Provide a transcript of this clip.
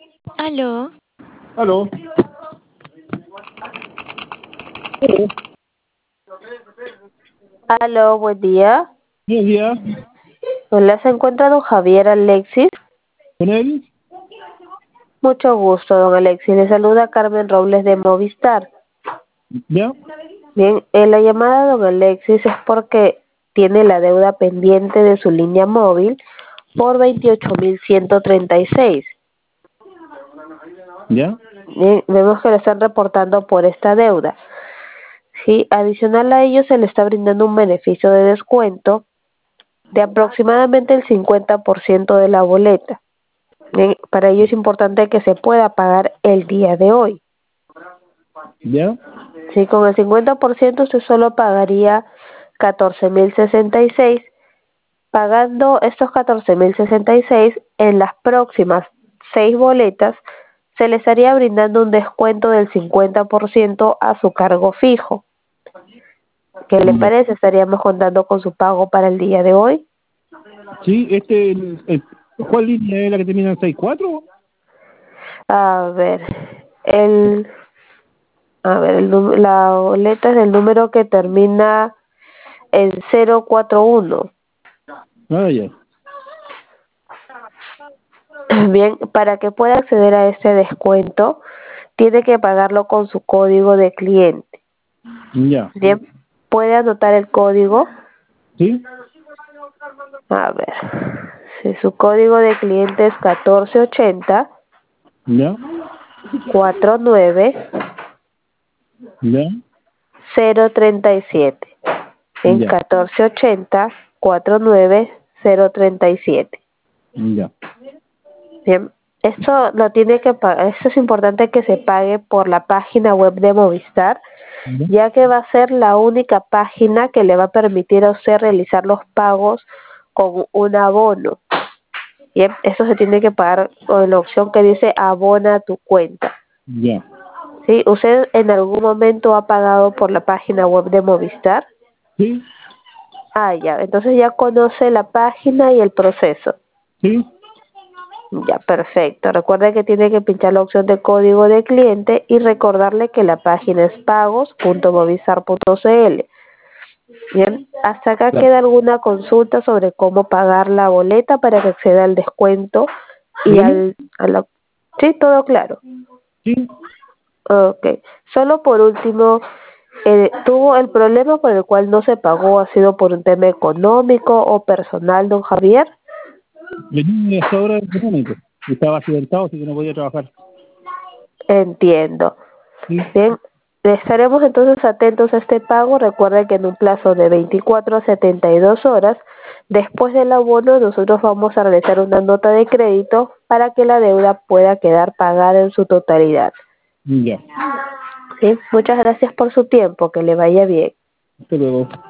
Aló, Aló. Aló. Aló, buen día. Buenos días. Hola, ¿se encuentra don Javier Alexis? ¿Con él? Mucho gusto, don Alexis. Le saluda Carmen Robles de Movistar. ¿Ya? Bien, la llamada de don Alexis es porque tiene la deuda pendiente de su línea móvil por 28.136. ¿Ya? Bien, vemos que le están reportando por esta deuda. Sí, adicional a ello se le está brindando un beneficio de descuento de aproximadamente el 50% de la boleta. Bien, para ello es importante que se pueda pagar el día de hoy. ¿Ya? Sí, con el 50% usted solo pagaría 14.066. Pagando estos 14.066 en las próximas 6 boletas, se le estaría brindando un descuento del 50% a su cargo fijo. ¿Qué le Ya. parece? Estaríamos contando con su pago para el día de hoy. Sí, ¿cuál línea es la que termina en 64? A ver, el, la boleta es del número que termina en 041. Ah, ya. Bien, para que pueda acceder a este descuento, tiene que pagarlo con su código de cliente. Ya. Bien, puede anotar el código. ¿Sí? A ver, si su código de cliente es 1480 ¿Ya? 49 ¿Ya? 037. En Ya. 1480 49 037. Ya. Bien, esto lo tiene que pagar. Esto es importante que se pague por la página web de Movistar, ¿Ya? ya que va a ser la única página que le va a permitir a usted realizar los pagos con un abono. Bien, eso se tiene que pagar con la opción que dice abona a tu cuenta. Ya. ¿Sí? ¿Usted en algún momento ha pagado por la página web de Movistar? ¿Sí? Ah, ya, entonces ya conoce la página y el proceso. ¿Sí? Ya, perfecto. Recuerde que tiene que pinchar la opción de código de cliente y recordarle que la página es pagos.movistar.cl. Bien, ¿hasta acá Claro. queda alguna consulta sobre cómo pagar la boleta para que acceda al descuento y ¿Dígame? Sí, todo claro. ¿Sí? Ok. Solo por último, ¿tuvo el problema por el cual no se pagó ha sido por un tema económico o personal, don Javier? Venía hasta ahora económico. Estaba accidentado, así que no podía trabajar. Entiendo. ¿Sí? Bien, estaremos entonces atentos a este pago. Recuerden que en un plazo de 24 a 72 horas, después del abono, nosotros vamos a realizar una nota de crédito para que la deuda pueda quedar pagada en su totalidad. Ya. ¿Sí? Muchas gracias por su tiempo. Que le vaya bien. Hasta luego.